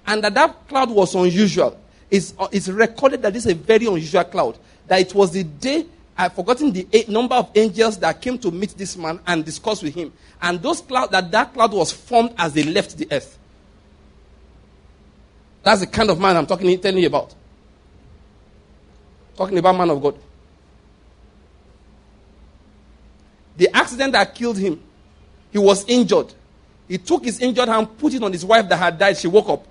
And that cloud was unusual. It's recorded that this is a very unusual cloud. That it was the day, I've forgotten the number of angels that came to meet this man and discuss with him. And that cloud was formed as they left the earth. That's the kind of man I'm telling you about. Talking about man of God. The accident that killed him, he was injured. He took his injured hand, put it on his wife that had died. She woke up.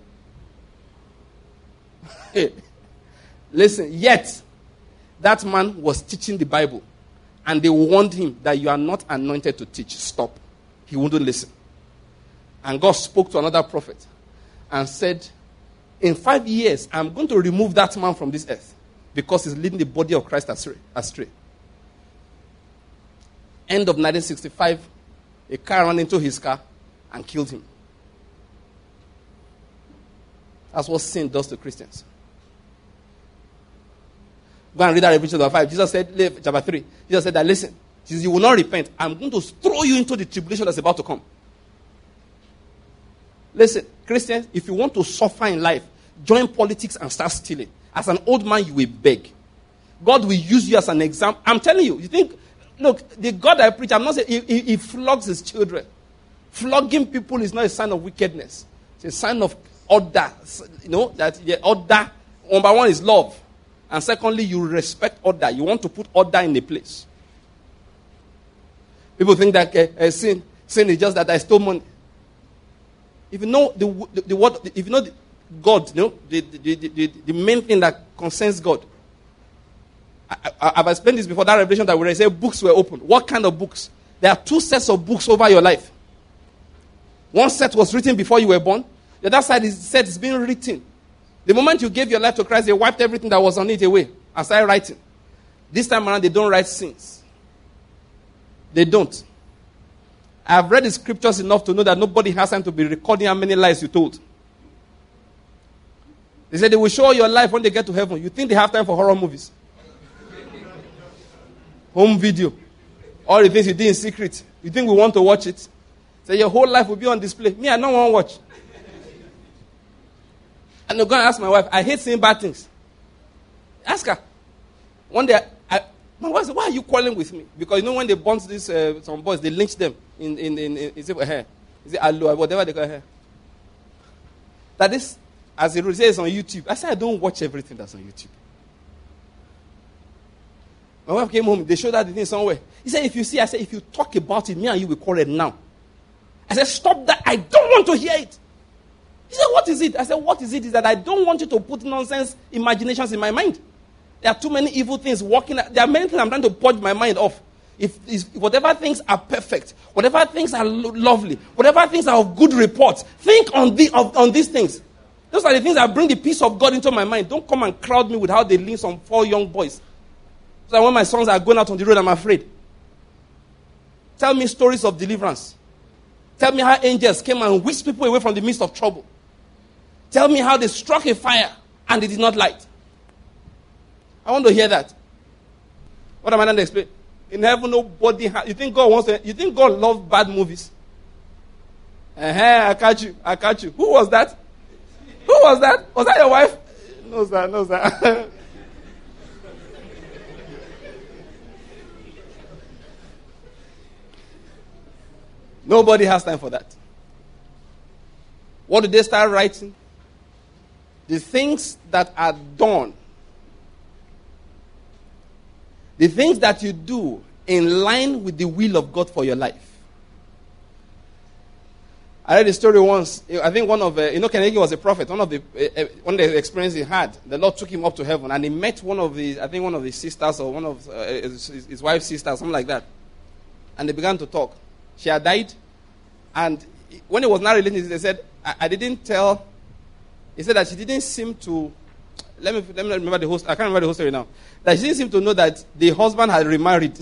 Listen, yet that man was teaching the Bible. And they warned him that you are not anointed to teach. Stop. He wouldn't listen. And God spoke to another prophet and said, in 5 years, I'm going to remove that man from this earth because he's leading the body of Christ astray. End of 1965, a car ran into his car and killed him. That's what sin does to Christians. Go and read that Revelation chapter 5. Jesus said, chapter 3. Jesus said that, listen, you will not repent. I'm going to throw you into the tribulation that's about to come. Listen, Christians, if you want to suffer in life, join politics and start stealing. As an old man, you will beg. God will use you as an example. I'm telling you, look, the God I preach, I'm not saying he flogs his children. Flogging people is not a sign of wickedness. It's a sign of order. That the order, number one is love. And secondly, you respect order. You want to put order in a place. People think that sin is just that I stole money. If you know the word, if you know God, the main thing that concerns God. I've explained this before, that revelation that we read, say books were opened. What kind of books? There are 2 sets of books over your life. One set was written before you were born. The other side is said it's being written. The moment you gave your life to Christ, they wiped everything that was on it away and started writing. This time around, they don't write sins. They don't. I've read the scriptures enough to know that nobody has time to be recording how many lies you told. They said they will show your life when they get to heaven. You think they have time for horror movies? Home video. All the things you did in secret. You think we want to watch it? Say your whole life will be on display. Me, I don't want to watch. And I'm going to ask my wife, I hate seeing bad things. Ask her. One day, my wife said, why are you quarreling with me? Because when they burnt these some boys, they lynched them in is it hair? Is it aloe? Whatever they call hair. That is, as it says on YouTube. I said, I don't watch everything that's on YouTube. My wife came home, they showed her the thing somewhere. He said, if you talk about it, me and you will quarrel now. I said, stop that. I don't want to hear it. He said, what is it? I said, what is it? Is that I don't want you to put nonsense imaginations in my mind. There are too many evil things working. There are many things I'm trying to purge my mind off. If whatever things are perfect, whatever things are lovely, whatever things are of good report, think on these things. Those are the things that bring the peace of God into my mind. Don't come and crowd me with how they lean some 4 young boys. So that when my sons are going out on the road, I'm afraid. Tell me stories of deliverance. Tell me how angels came and whisked people away from the midst of trouble. Tell me how they struck a fire and it did not light. I want to hear that. What am I going to explain? In heaven, nobody you think God loves bad movies? I catch you. Who was that? Was that your wife? No, sir. Nobody has time for that. What do they start writing? The things that are done. The things that you do in line with the will of God for your life. I read a story once. I think one of Kennedy was a prophet. One of the experiences he had, the Lord took him up to heaven, and he met one of his sisters or one of his wife's sisters, something like that. And they began to talk. She had died, and when it was not related, they said, I didn't tell. He said that she didn't seem to. Let me remember the whole. I can't remember the whole story now. That she didn't seem to know that the husband had remarried.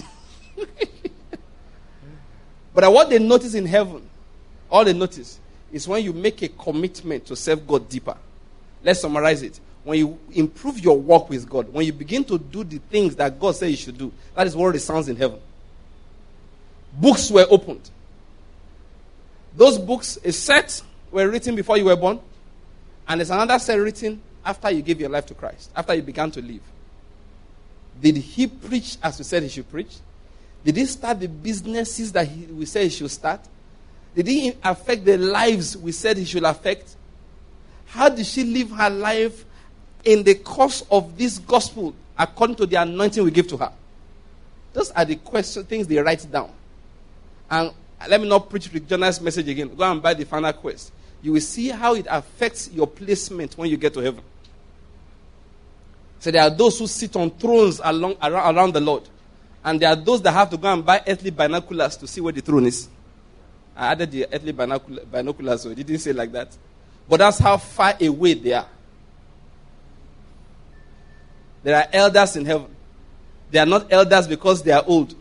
But what they notice in heaven, all they notice is when you make a commitment to serve God deeper. Let's summarize it. When you improve your walk with God, when you begin to do the things that God said you should do, that is what resounds in heaven. Books were opened. Those books, a set, were written before you were born. And there's another cell written after you gave your life to Christ, after you began to live. Did he preach as we said he should preach? Did he start the businesses that we said he should start? Did he affect the lives we said he should affect? How did she live her life in the course of this gospel according to the anointing we give to her? Those are the things they write down. And let me not preach Rick Jonas' message again. Go and buy the Final Quest. You will see how it affects your placement when you get to heaven. So there are those who sit on thrones around the Lord. And there are those that have to go and buy earthly binoculars to see where the throne is. I added the earthly binoculars, so it didn't say like that. But that's how far away they are. There are elders in heaven. They are not elders because they are old.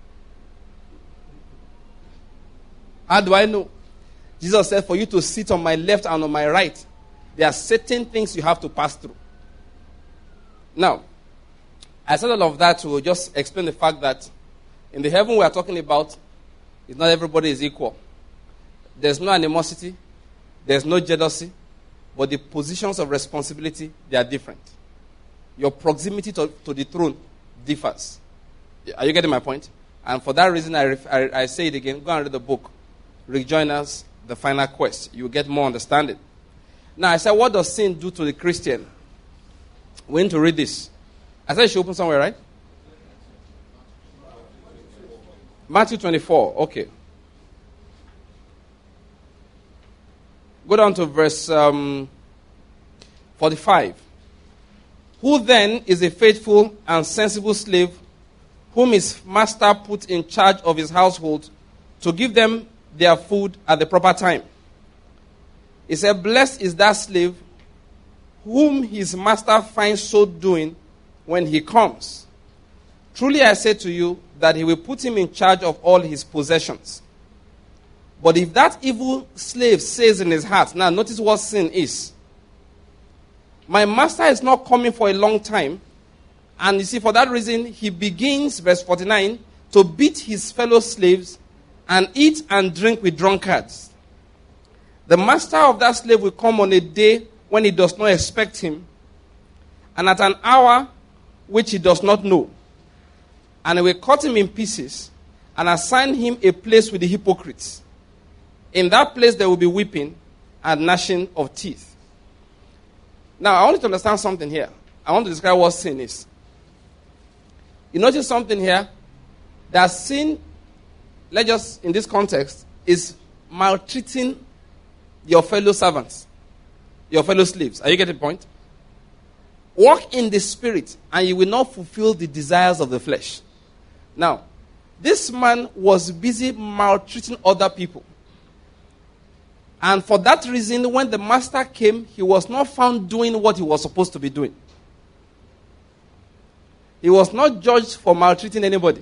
How do I know? Jesus said, for you to sit on my left and on my right, there are certain things you have to pass through. Now, I said all of that to just explain the fact that in the heaven we are talking about, it's not everybody is equal. There's no animosity. There's no jealousy. But the positions of responsibility, they are different. Your proximity to the throne differs. Are you getting my point? And for that reason, I say it again. Go and read the book. Rick Joyner's The Final Quest. You'll get more understanding. Now, I said, what does sin do to the Christian? We need to read this. I said you should open somewhere, right? Matthew 24. Okay. Go down to verse 45. Who then is a faithful and sensible slave whom his master put in charge of his household to give them their food at the proper time? He said, blessed is that slave whom his master finds so doing when he comes. Truly I say to you that he will put him in charge of all his possessions. But if that evil slave says in his heart, now notice what sin is. My master is not coming for a long time. And you see, for that reason, he begins, verse 49, to beat his fellow slaves and eat and drink with drunkards. The master of that slave will come on a day when he does not expect him, and at an hour which he does not know. And he will cut him in pieces and assign him a place with the hypocrites. In that place there will be weeping and gnashing of teeth. Now, I want you to understand something here. I want to describe what sin is. You notice something here? That sin, let's just, in this context, is maltreating your fellow servants, your fellow slaves. Are you getting the point? Walk in the spirit, and you will not fulfill the desires of the flesh. Now, this man was busy maltreating other people. And for that reason, when the master came, he was not found doing what he was supposed to be doing. He was not judged for maltreating anybody.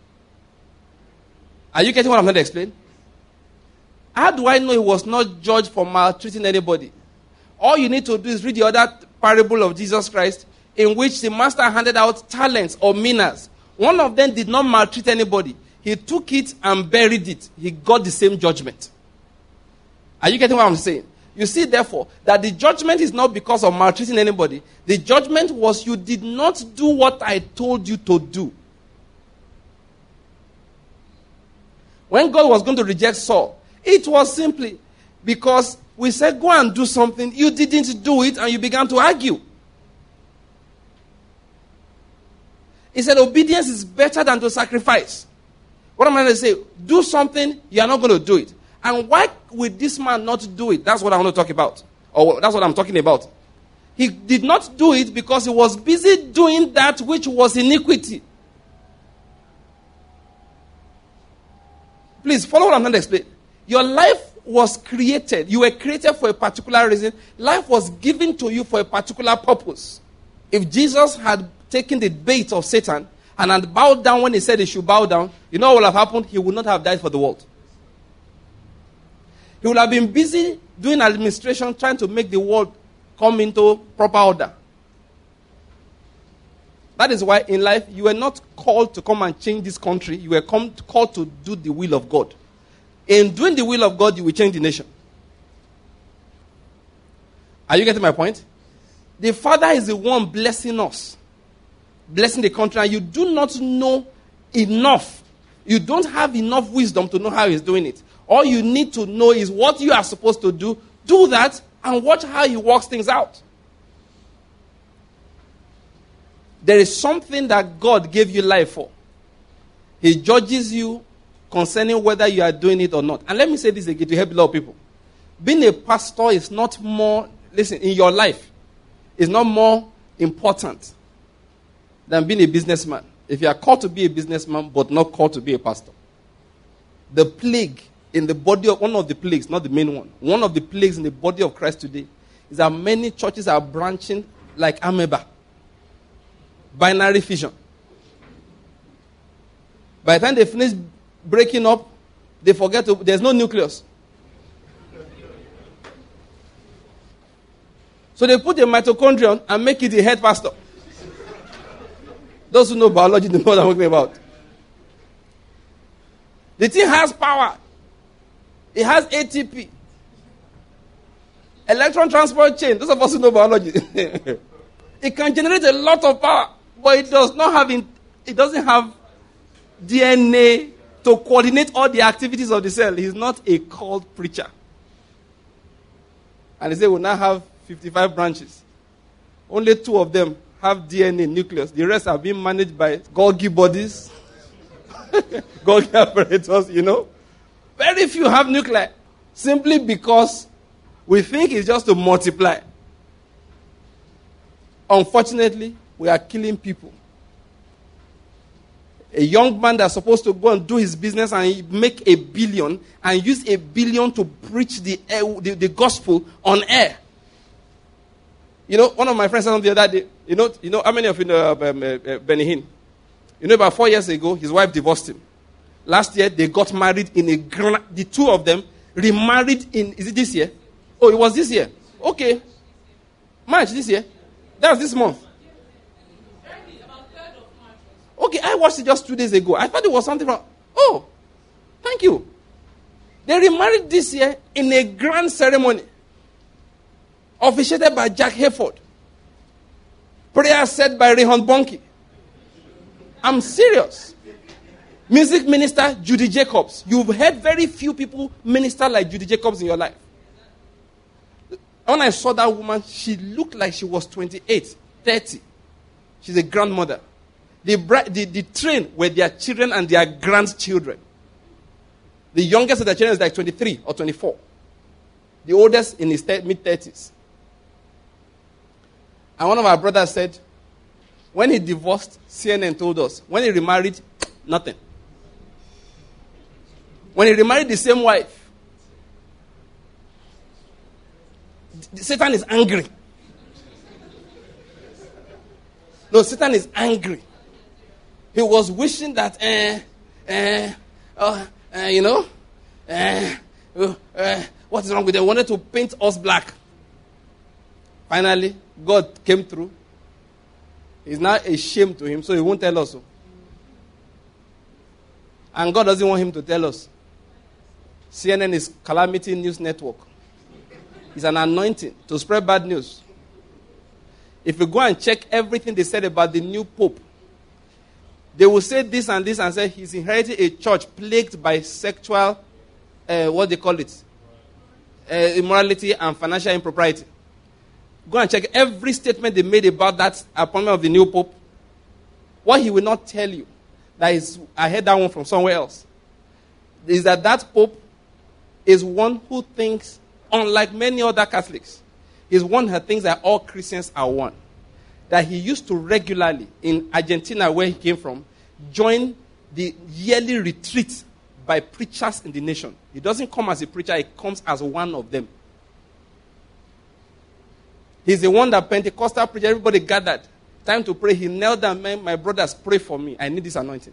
Are you getting what I'm trying to explain? How do I know he was not judged for maltreating anybody? All you need to do is read the other parable of Jesus Christ, in which the master handed out talents or minas. One of them did not maltreat anybody. He took it and buried it. He got the same judgment. Are you getting what I'm saying? You see, therefore, that the judgment is not because of maltreating anybody. The judgment was you did not do what I told you to do. When God was going to reject Saul, it was simply because we said, go and do something. You didn't do it, and you began to argue. He said, obedience is better than to sacrifice. What am I going to say? Do something, you are not going to do it. And why would this man not do it? That's what I want to talk about. Or that's what I'm talking about. He did not do it because he was busy doing that which was iniquity. Please, follow what I'm going to explain. Your life was created. You were created for a particular reason. Life was given to you for a particular purpose. If Jesus had taken the bait of Satan and had bowed down when he said he should bow down, you know what would have happened? He would not have died for the world. He would have been busy doing administration, trying to make the world come into proper order. That is why in life, you were not called to come and change this country. You were called to do the will of God. In doing the will of God, you will change the nation. Are you getting my point? The Father is the one blessing us, blessing the country, and you do not know enough. You don't have enough wisdom to know how he's doing it. All you need to know is what you are supposed to do. Do that and watch how he works things out. There is something that God gave you life for. He judges you concerning whether you are doing it or not. And let me say this again to help a lot of people. Being a pastor is not more, listen, in your life, is not more important than being a businessman. If you are called to be a businessman but not called to be a pastor. The plague in the body of, one of the plagues, not the main one of the plagues in the body of Christ today is that many churches are branching like amoeba. Binary fission. By the time they finish breaking up, they forget there's no nucleus. So they put the mitochondrion and make it the head pastor. Those who know biology know what I'm talking about. The thing has power. It has ATP. Electron transport chain. Those of us who know biology. It can generate a lot of power, but it doesn't have DNA to coordinate all the activities of the cell. He's not a called preacher. And they say we'll now have 55 branches. Only 2 of them have DNA nucleus. The rest are being managed by Golgi bodies, Golgi apparatus, Very few have nuclei. Simply because we think it's just to multiply. Unfortunately, we are killing people. A young man that's supposed to go and do his business and make $1 billion and use $1 billion to preach the gospel on air. One of my friends said the other day, how many of you know Benny Hinn? About 4 years ago, his wife divorced him. Last year, they got married the 2 of them remarried is it this year? Oh, it was this year. Okay. March this year. That was this month. Okay, I watched it just 2 days ago. I thought it was something from, thank you. They remarried this year in a grand ceremony. Officiated by Jack Hayford. Prayer said by Reinhard Bonnke. I'm serious. Music minister Judy Jacobs. You've heard very few people minister like Judy Jacobs in your life. When I saw that woman, she looked like she was 28, 30. She's a grandmother. The train were their children and their grandchildren. The youngest of their children is like 23 or 24. The oldest in his mid-30s. And one of our brothers said, when he divorced, CNN told us. When he remarried, nothing. When he remarried the same wife, Satan is angry. No, Satan is angry. He was wishing that, what is wrong with them? He wanted to paint us black. Finally, God came through. It's now a shame to him, so he won't tell us so. And God doesn't want him to tell us. CNN is Calamity News Network. It's an anointing to spread bad news. If you go and check everything they said about the new Pope, they will say this and this and say he's inherited a church plagued by sexual, immorality and financial impropriety. Go and check every statement they made about that appointment of the new Pope. What he will not tell you, I heard that one from somewhere else, is that Pope is one who thinks, unlike many other Catholics, is one who thinks that all Christians are one. That he used to regularly, in Argentina where he came from, join the yearly retreat by preachers in the nation. He doesn't come as a preacher, he comes as one of them. He's the one that Pentecostal preacher, everybody gathered. Time to pray. He knelt down, man, my brothers, pray for me. I need this anointing.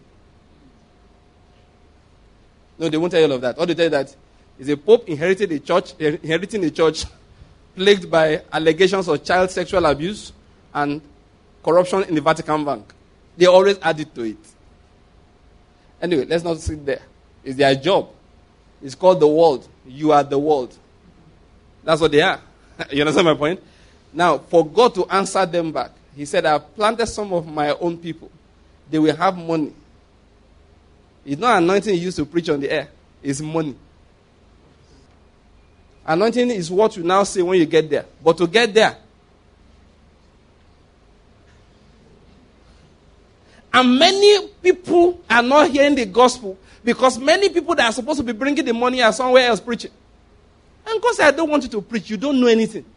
No, they won't tell you all of that. All they tell you that is a pope inheriting a church plagued by allegations of child sexual abuse and corruption in the Vatican Bank. They always add it to it. Anyway, let's not sit there. It's their job. It's called the world. You are the world. That's what they are. You understand my point? Now, for God to answer them back, he said, I have planted some of my own people. They will have money. It's not anointing you used to preach on the air. It's money. Anointing is what you now say when you get there. But to get there, and many people are not hearing the gospel because many people that are supposed to be bringing the money are somewhere else preaching. And God said, I don't want you to preach. You don't know anything.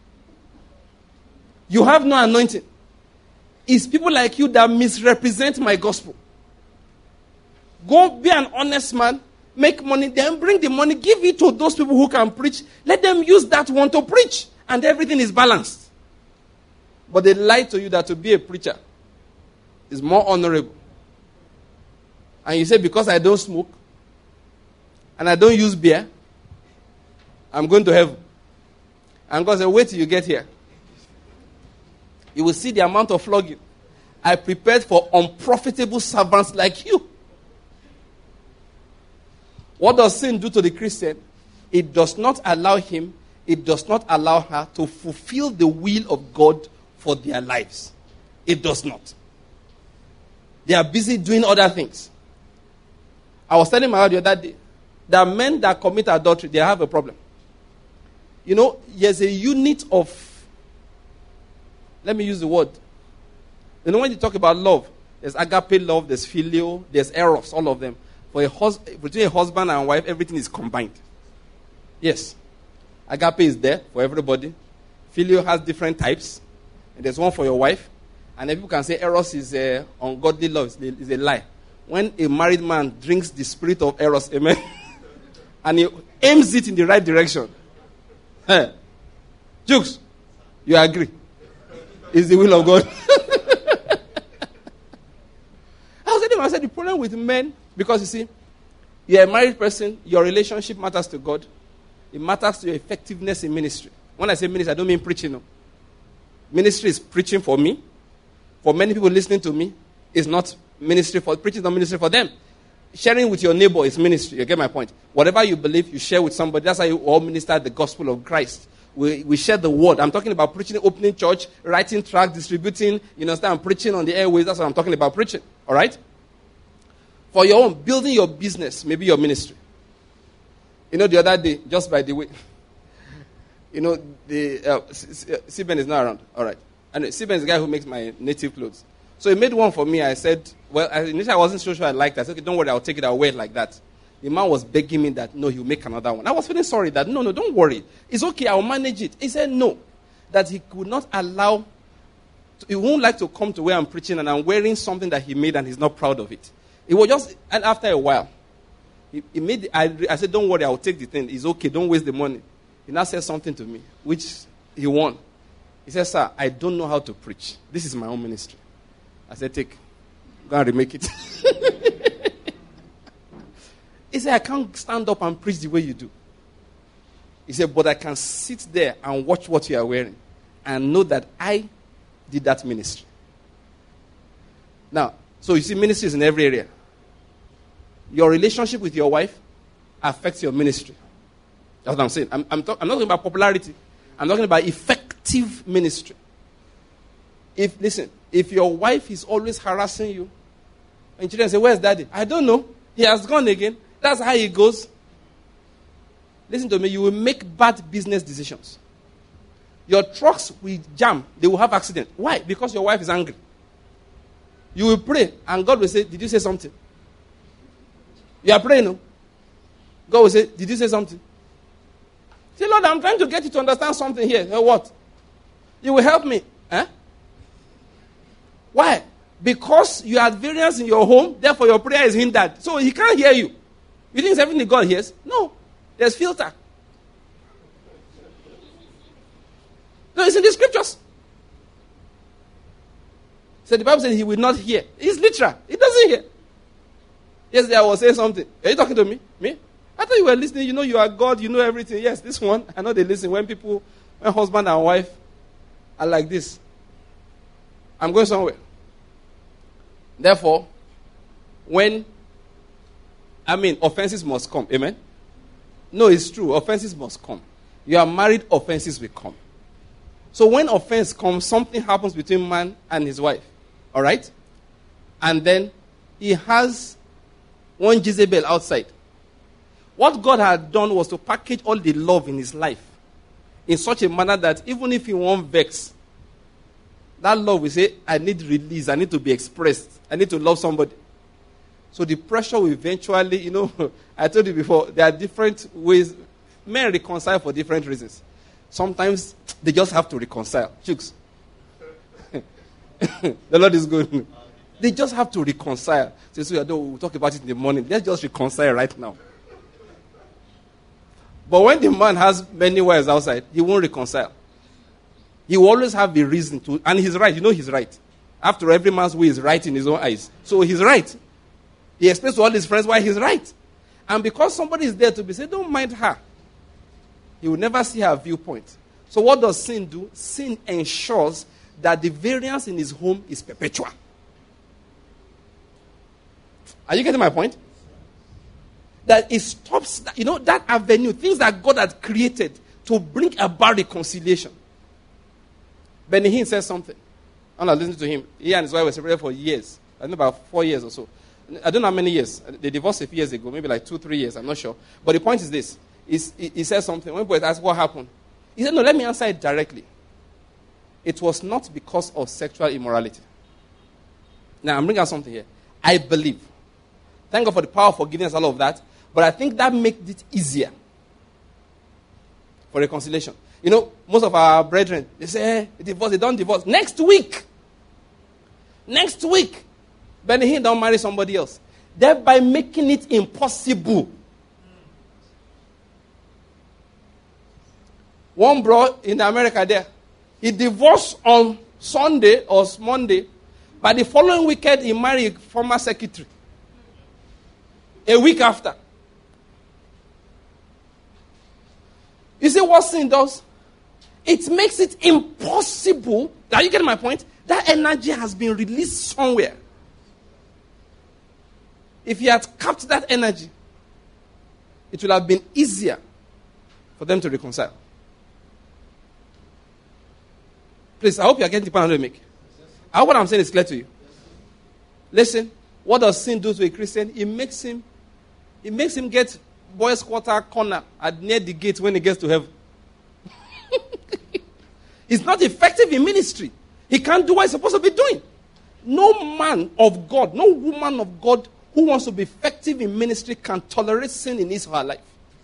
You have no anointing. It's people like you that misrepresent my gospel. Go be an honest man, make money, then bring the money, give it to those people who can preach. Let them use that one to preach, and everything is balanced. But they lie to you that to be a preacher is more honorable. And you say, because I don't smoke, and I don't use beer, I'm going to heaven. And God said, wait till you get here. You will see the amount of flogging I prepared for unprofitable servants like you. What does sin do to the Christian? It does not allow him, it does not allow her to fulfill the will of God for their lives. It does not. They are busy doing other things. I was telling my wife the other day that men that commit adultery, they have a problem. You know, there's a unit of, let me use the word. You know, when you talk about love, there's agape love, there's filial, there's eros, all of them. Between a husband and wife, everything is combined. Yes. Agape is there for everybody. Filial has different types. And there's one for your wife. And if people can say eros is ungodly love, is a lie. When a married man drinks the spirit of eros, amen, and he aims it in the right direction, hey, Jukes, you agree? It's the will of God. I said the problem with men, because you see, you're a married person, your relationship matters to God. It matters to your effectiveness in ministry. When I say ministry, I don't mean preaching. No. Ministry is preaching for me. For many people listening to me, it's not ministry for preaching, is not ministry for them. Sharing with your neighbor is ministry. You get my point? Whatever you believe, you share with somebody. That's how you all minister the gospel of Christ. We share the word. I'm talking about preaching, opening church, writing tract, distributing, you understand, preaching on the airways. That's what I'm talking about, preaching. All right? For your own, building your business, maybe your ministry. You know, the other day, just by the way, you know, Siben is not around. All right. And Siben is the guy who makes my native clothes. So he made one for me. I said, well, initially I wasn't so sure I liked it. I said, okay, don't worry, I'll take it, I'll wear it like that. The man was begging me that, no, he'll make another one. I was feeling sorry that, no, don't worry. It's okay, I'll manage it. He said no, that he could not allow, he won't like to come to where I'm preaching and I'm wearing something that he made and he's not proud of it. It was just, and after a while, he made, I said, don't worry, I'll take the thing. It's okay, don't waste the money. He now said something to me, which he won. He said, sir, I don't know how to preach. This is my own ministry. I said, take, go and remake it. He said, I can't stand up and preach the way you do. He said, but I can sit there and watch what you are wearing and know that I did that ministry. Now, so you see, ministry is in every area. Your relationship with your wife affects your ministry. That's what I'm saying. I'm not talking about popularity. I'm talking about effective ministry. If your wife is always harassing you, and children say, where's daddy? I don't know. He has gone again. That's how it goes. Listen to me. You will make bad business decisions. Your trucks will jam. They will have accident. Why? Because your wife is angry. You will pray, and God will say, did you say something? You are praying, no? God will say, did you say something? Say, Lord, I'm trying to get you to understand something here. What? You will help me. Eh? Why? Because you had variance in your home, therefore your prayer is hindered. So he can't hear you. You think it's everything God hears? No. There's filter. No, it's in the scriptures. So the Bible says he will not hear. It's literal. He doesn't hear. Yesterday I was saying something. Are you talking to me? Me? I thought you were listening. You know you are God. You know everything. Yes, this one. I know they listen. When husband and wife are like this. I'm going somewhere. Therefore, offenses must come. Amen? No, it's true. Offenses must come. You are married, offenses will come. So when offense comes, something happens between man and his wife. All right? And then he has one Jezebel outside. What God had done was to package all the love in his life in such a manner that even if he won't vex, that love will say, I need release, I need to be expressed, I need to love somebody. So the pressure will eventually, I told you before, there are different ways. Men reconcile for different reasons. Sometimes they just have to reconcile. Chooks. The Lord is good. They just have to reconcile. So we'll talk about it in the morning. Let's just reconcile right now. But when the man has many wives outside, he won't reconcile. He will always have the reason to, and he's right. He's right. After every man's way is right in his own eyes. So he's right. He explains to all his friends why he's right. And because somebody is there to be said, don't mind her. He will never see her viewpoint. So what does sin do? Sin ensures that the variance in his home is perpetual. Are you getting my point? That it stops, that avenue, things that God had created to bring about reconciliation. Benny Hinn says something. I'm not listening to him. He and his wife were separated for years. I think about 4 years or so. I don't know how many years. They divorced a few years ago, maybe like 2-3 years. I'm not sure. But the point is this. He says something. When people ask what happened, he said, no, let me answer it directly. It was not because of sexual immorality. Now, I'm bringing out something here. I believe. Thank God for the power of forgiveness, all of that. But I think that makes it easier for reconciliation. Most of our brethren, they say, divorce, they don't divorce. Next week, Benny Hinn don't marry somebody else. Thereby making it impossible. One bro in America there, he divorced on Sunday or Monday. By the following weekend, he married a former secretary. A week after. You see what sin does? It makes it impossible. Are you getting my point? That energy has been released somewhere. If he had kept that energy, it would have been easier for them to reconcile. Please, I hope you are getting the point I'm going to make. I hope what I'm saying is clear to you. Listen, what does sin do to a Christian? It makes him get boys' quarter corner near the gate when he gets to heaven. He's not effective in ministry. He can't do what he's supposed to be doing. No man of God, no woman of God who wants to be effective in ministry can tolerate sin in his or her life.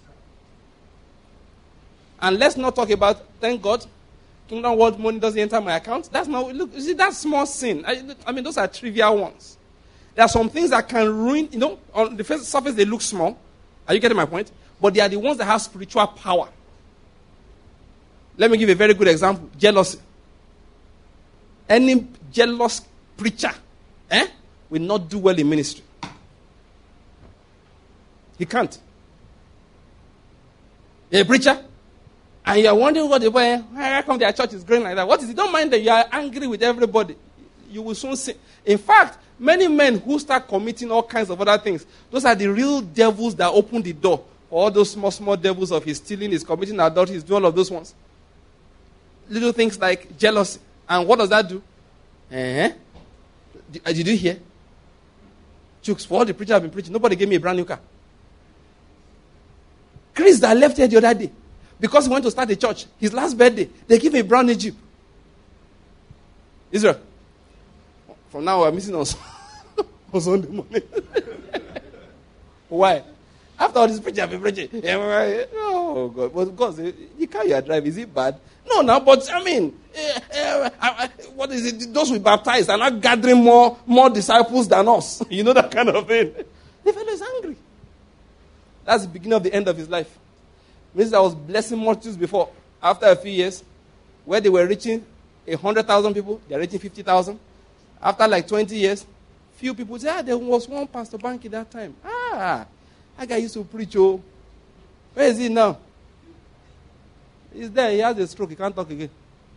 And let's not talk about, thank God, Kingdom World money doesn't enter my account. That's not, look, you see, that's small sin. I mean, those are trivial ones. There are some things that can ruin, on the surface they look small. Are you getting my point? But they are the ones that have spiritual power. Let me give a very good example. Jealousy. Any jealous preacher will not do well in ministry. He can't. You're a preacher, and you're wondering what the boy, how come their church is growing like that? What is it? Don't mind that you are angry with everybody. You will soon see. In fact, many men who start committing all kinds of other things, those are the real devils that open the door for all those small devils of his stealing, his committing adultery, his doing all of those ones. Little things like jealousy. And what does that do? Did you hear? Chooks, for all the preachers have been preaching, nobody gave me a brand new car. Chris that left here the other day, because he went to start a church, his last birthday, they gave him a brand new Jeep. Israel, from now we're missing on Sunday morning. Why? After all this preaching, I've been preaching. Oh, God. But God, the car you are driving, is it bad? No, but I mean, what is it? Those we baptized are not gathering more disciples than us. You know that kind of thing. The fellow is angry. That's the beginning of the end of his life. Means I was blessing multitudes before. After a few years, where they were reaching 100,000 people, they are reaching 50,000. After like 20 years, few people say, there was one Pastor Banky that time. That guy used to preach. Oh, where is he now? He's there. He has a stroke. He can't talk again.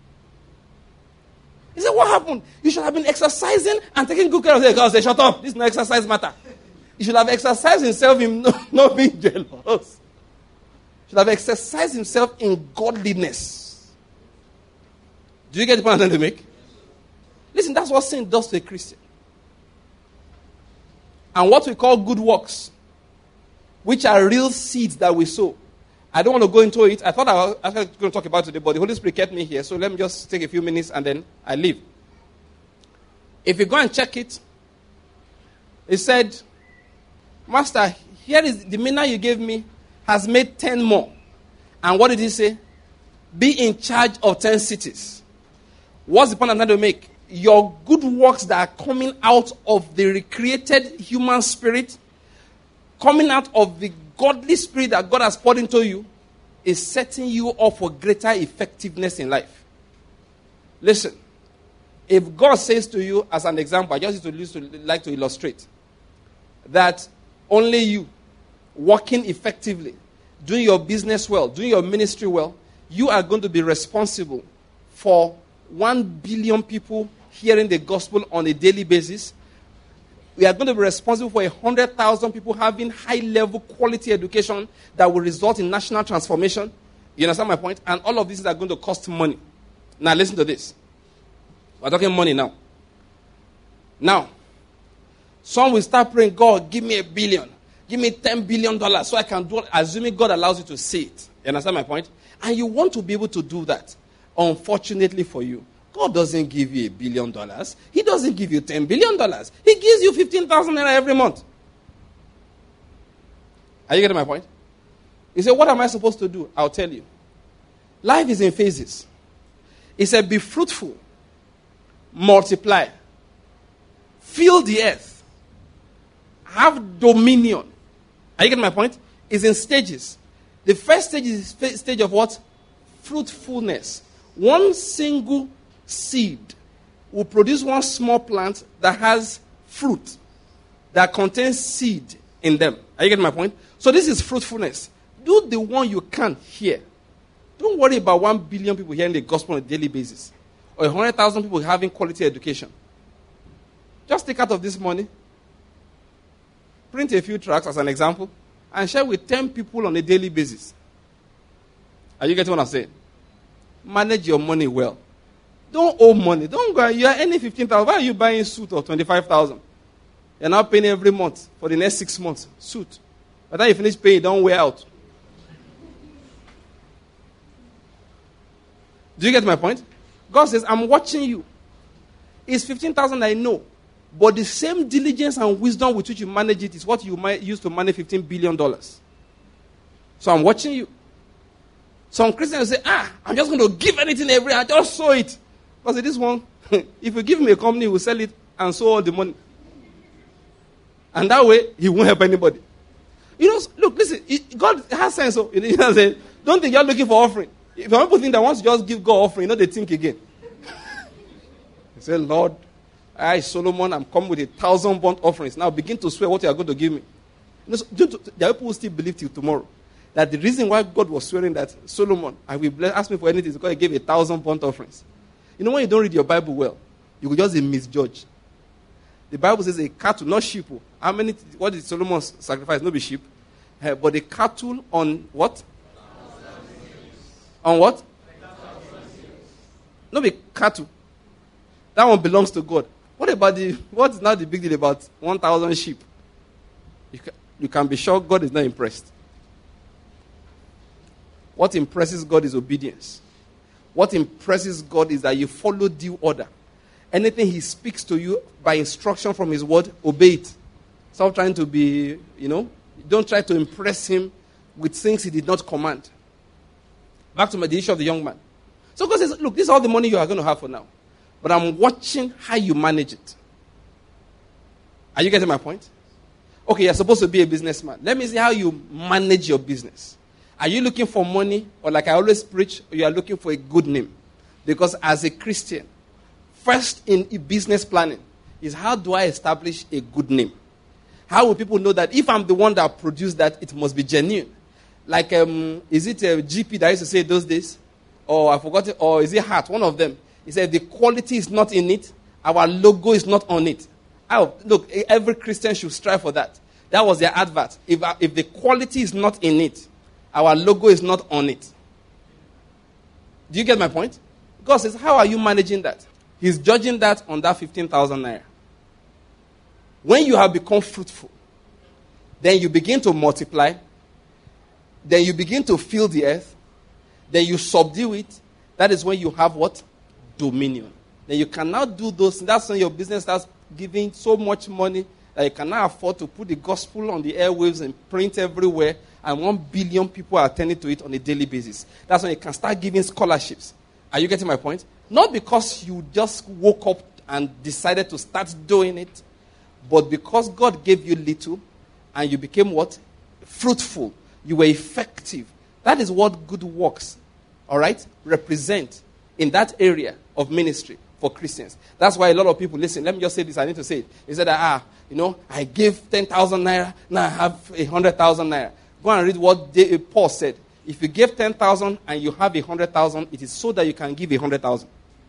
He said, what happened? You should have been exercising and taking good care of yourself. God said, shut up. This is no exercise matter. You should have exercised himself in not being jealous. You should should have exercised himself in godliness. Do you get the point I'm trying to make? Listen, that's what sin does to a Christian. And what we call good works, which are real seeds that we sow. I don't want to go into it. I thought I was going to talk about it today, but the Holy Spirit kept me here. So let me just take a few minutes and then I leave. If you go and check it, it said, Master, here is the mina you gave me has made 10 more. And what did he say? Be in charge of 10 cities. What's the point I'm trying to make? Your good works that are coming out of the recreated human spirit, coming out of the godly spirit that God has poured into you, is setting you up for greater effectiveness in life. Listen, if God says to you, as an example, I just used to like to illustrate, that only you, working effectively, doing your business well, doing your ministry well, you are going to be responsible for 1 billion people hearing the gospel on a daily basis. We are going to be responsible for 100,000 people having high-level quality education that will result in national transformation. You understand my point? And all of these are going to cost money. Now, listen to this. We're talking money now. Now, some will start praying, God, give me $1 billion. Give me $10 billion so I can do it, assuming God allows you to see it. You understand my point? And you want to be able to do that. Unfortunately for you, God doesn't give you $1 billion. He doesn't give you $10 billion. He gives you 15,000 naira every month. Are you getting my point? You say, what am I supposed to do? I'll tell you. Life is in phases. He said, be fruitful, multiply, fill the earth, have dominion. Are you getting my point? It's in stages. The first stage is stage of what? Fruitfulness. One single seed will produce one small plant that has fruit, that contains seed in them. Are you getting my point? So this is fruitfulness. Do the one you can here. Don't worry about 1 billion people hearing the gospel on a daily basis, or 100,000 people having quality education. Just take out of this money, print a few tracts as an example, and share with 10 people on a daily basis. Are you getting what I'm saying? Manage your money well. Don't owe money. Don't go. You are earning 15,000. Why are you buying a suit of 25,000? You're now paying every month for the next 6 months. Suit. By the time you finish paying, don't wear out. Do you get my point? God says, I'm watching you. It's 15,000 I know. But the same diligence and wisdom with which you manage it is what you might use to manage $15 billion. So I'm watching you. Some Christians say, I'm just going to give anything every, I just sow it. Because this one, if you give him a company, he will sell it and sow all the money. And that way, he won't help anybody. You know, look, listen, God has sense. So, you know, don't think you're looking for offering. If people think that once you just give God offering, they think again. He said, Lord, I, Solomon, I'm coming with 1,000 burnt offerings. Now begin to swear what you are going to give me. You know, so, there are people who still believe till tomorrow that the reason why God was swearing that Solomon, I will ask me for anything, is because he gave 1,000 burnt offerings. You know, when you don't read your Bible well, you will just misjudge. The Bible says a cattle, not sheep. What did Solomon sacrifice? Not be sheep. But a cattle on what? On what? Not be cattle. That one belongs to God. What is now the big deal about 1,000 sheep? You can be sure God is not impressed. What impresses God is obedience. What impresses God is that you follow due order. Anything he speaks to you by instruction from his word, obey it. Stop trying to be, don't try to impress him with things he did not command. Back to the issue of the young man. So God says, look, this is all the money you are going to have for now. But I'm watching how you manage it. Are you getting my point? Okay, you're supposed to be a businessman. Let me see how you manage your business. Are you looking for money, or like I always preach, you are looking for a good name? Because as a Christian, first in business planning is how do I establish a good name? How will people know that if I'm the one that produced that, it must be genuine? Like, is it a GP that I used to say those days? Or I forgot it, or is it Hart? One of them. He said the quality is not in it, our logo is not on it. Look, every Christian should strive for that. That was their advert. If the quality is not in it, Our logo is not on it. Do you get my point? God says, how are you managing that? He's judging that on that 15,000 naira. When you have become fruitful, then you begin to multiply, then you begin to fill the earth, then you subdue it. That is when you have what? Dominion. Then you cannot do those. That's when your business starts giving so much money that you cannot afford to put the gospel on the airwaves and print everywhere, and 1 billion people are attending to it on a daily basis. That's when you can start giving scholarships. Are you getting my point? Not because you just woke up and decided to start doing it, but because God gave you little and you became what? Fruitful. You were effective. That is what good works, all right, represent in that area of ministry for Christians. That's why a lot of people, listen, let me just say this, I need to say it. They said that, I gave 10,000 naira, now I have 100,000 naira. Go and read what Paul said. If you give 10,000 and you have 100,000, it is so that you can give 100,000.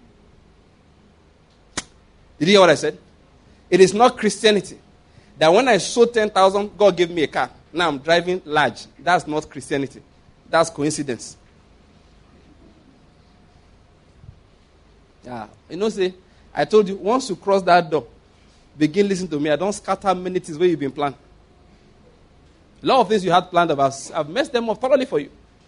Did you hear what I said? It is not Christianity that when I sold 10,000, God gave me a car. Now I'm driving large. That's not Christianity. That's coincidence. Yeah. Say, I told you, once you cross that door, begin listening to me. I don't scatter many things where you've been planned. A lot of things you had planned about, I've messed them up thoroughly for you.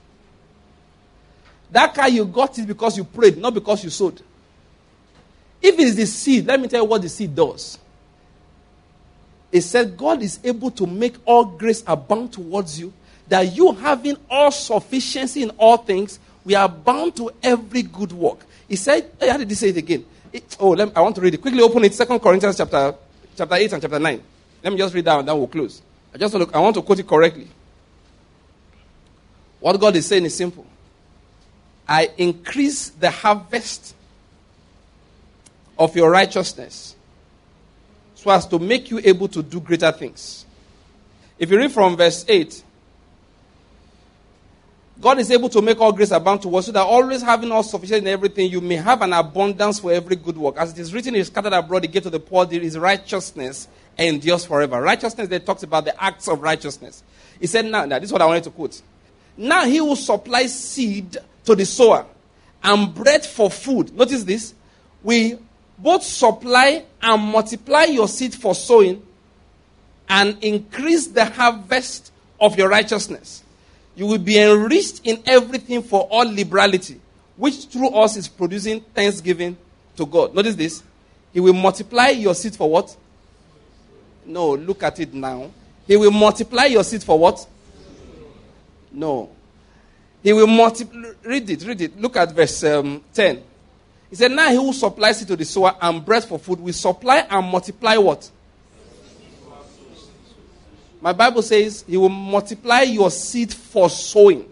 That car you got it because you prayed, not because you sowed. If it is the seed, let me tell you what the seed does. It said God is able to make all grace abound towards you, that you having all sufficiency in all things, we are bound to every good work. He said, how did he say it again? I want to read it. Quickly open it, 2 Corinthians chapter 8 and chapter 9. Let me just read that and then we'll close. I want to quote it correctly. What God is saying is simple. I increase the harvest of your righteousness so as to make you able to do greater things. If you read from verse 8, God is able to make all grace abound to us, so that always having all sufficient in everything, you may have an abundance for every good work. As it is written, He scattered abroad, He gave to the poor, there is righteousness endures forever. Righteousness, that talks about the acts of righteousness. He said, now, this is what I wanted to quote. Now He will supply seed to the sower and bread for food. Notice this. We both supply and multiply your seed for sowing and increase the harvest of your righteousness. You will be enriched in everything for all liberality, which through us is producing thanksgiving to God. Notice this. He will multiply your seed for what? No, look at it now. He will multiply your seed for what? No. He will multiply. Read it. Look at verse 10. He said, now He who supplies it to the sower and bread for food will supply and multiply what? My Bible says He will multiply your seed for sowing.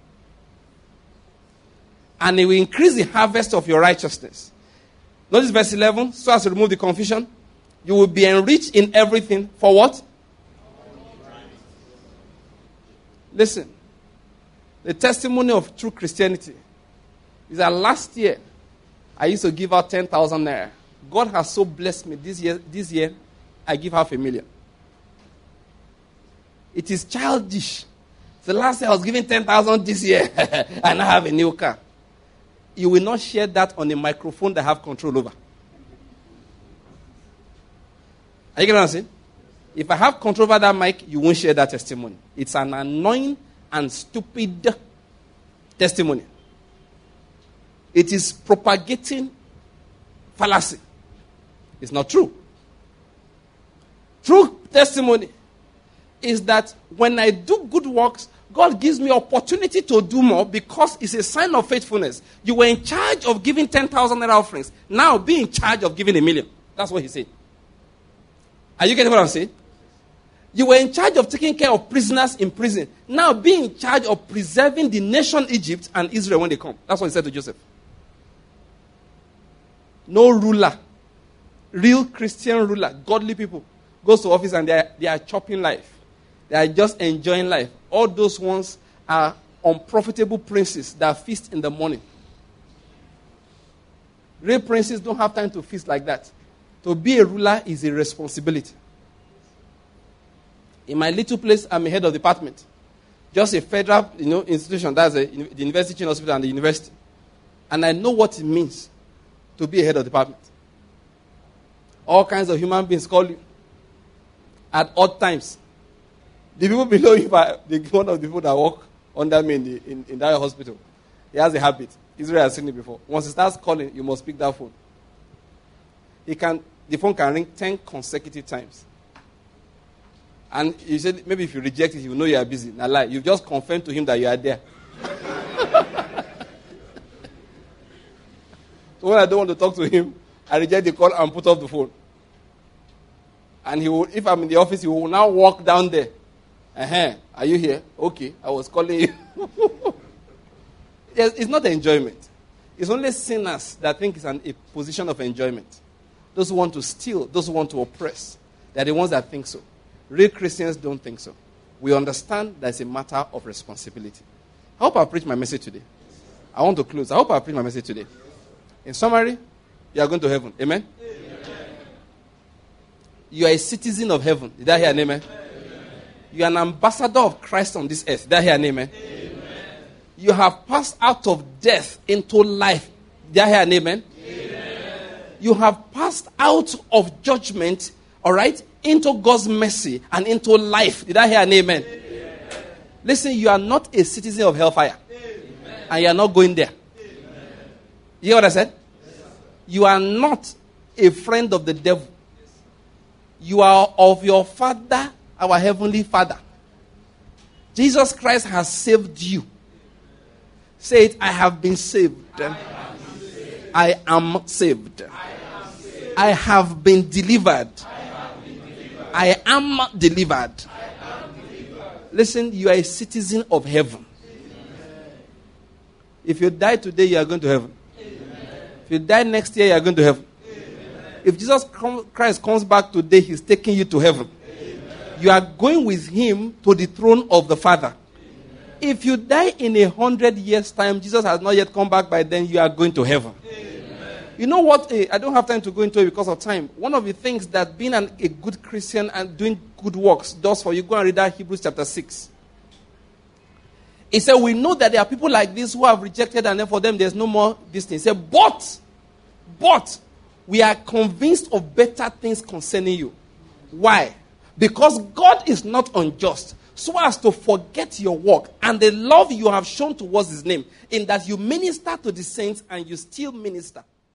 And He will increase the harvest of your righteousness. Notice verse 11. So as to remove the confusion. You will be enriched in everything. For what? Listen. The testimony of true Christianity is that last year, I used to give out 10,000 naira. God has so blessed me this year, I give 500,000. It is childish. The last year I was giving 10,000 this year, and I have a new car. You will not share that on a microphone that I have control over. Are you getting what I'm saying? If I have control over that mic, you won't share that testimony. It's an annoying and stupid testimony. It is propagating fallacy. It's not true. True testimony is that when I do good works, God gives me opportunity to do more because it's a sign of faithfulness. You were in charge of giving 10,000 naira offerings. Now be in charge of giving 1,000,000. That's what He said. Are you getting what I'm saying? You were in charge of taking care of prisoners in prison. Now be in charge of preserving the nation Egypt and Israel when they come. That's what He said to Joseph. No ruler, real Christian ruler, godly people, goes to office and they are chopping life. They are just enjoying life. All those ones are unprofitable princes that feast in the morning. Real princes don't have time to feast like that. To be a ruler is a responsibility. In my little place, I'm a head of department. just a federal, institution. That's the University Teaching Hospital and the university. And I know what it means to be a head of department. All kinds of human beings call you at odd times. The people below you are one of the people that work under me in that hospital. He has a habit. Israel has seen it before. Once he starts calling, you must pick that phone. The phone can ring 10 consecutive times. And you said, maybe if you reject it, he will know you are busy. Now lie. You've just confirmed to him that you are there. So when I don't want to talk to him, I reject the call and put off the phone. And he will, if I'm in the office, he will now walk down there. Are you here? Okay, I was calling you. Yes, it's not enjoyment. It's only sinners that think it's a position of enjoyment. Those who want to steal, those who want to oppress, they're the ones that think so. Real Christians don't think so. We understand that it's a matter of responsibility. I hope I preached my message today. I want to close. I hope I preached my message today. In summary, you are going to heaven. Amen? Amen. You are a citizen of heaven. Did I hear an amen? Amen. You are an ambassador of Christ on this earth. Did I hear an amen? Amen. You have passed out of death into life. Did I hear an amen? Amen. You have passed out of judgment, all right, into God's mercy and into life. Did I hear an amen? Amen. Listen, you are not a citizen of hellfire. Amen. And you are not going there. Amen. You hear what I said? Yes. You are not a friend of the devil. Yes. You are of your Father, our Heavenly Father. Jesus Christ has saved you. Say it, I have been saved. I am saved. I have been delivered. I am delivered. Listen, you are a citizen of heaven. If you die today, you are going to heaven. If you die next year, you are going to heaven. If Jesus Christ comes back today, he's taking you to heaven. You are going with him to the throne of the Father. If you die in 100 years' time, Jesus has not yet come back by then, you are going to heaven. Amen. You know what? I don't have time to go into it because of time. One of the things that being a good Christian and doing good works does for you, go and read that Hebrews chapter 6. It said, we know that there are people like this who have rejected and then for them there's no more this thing. It said, but we are convinced of better things concerning you. Why? Because God is not unjust, so as to forget your work and the love you have shown towards his name, in that you minister to the saints and you still minister.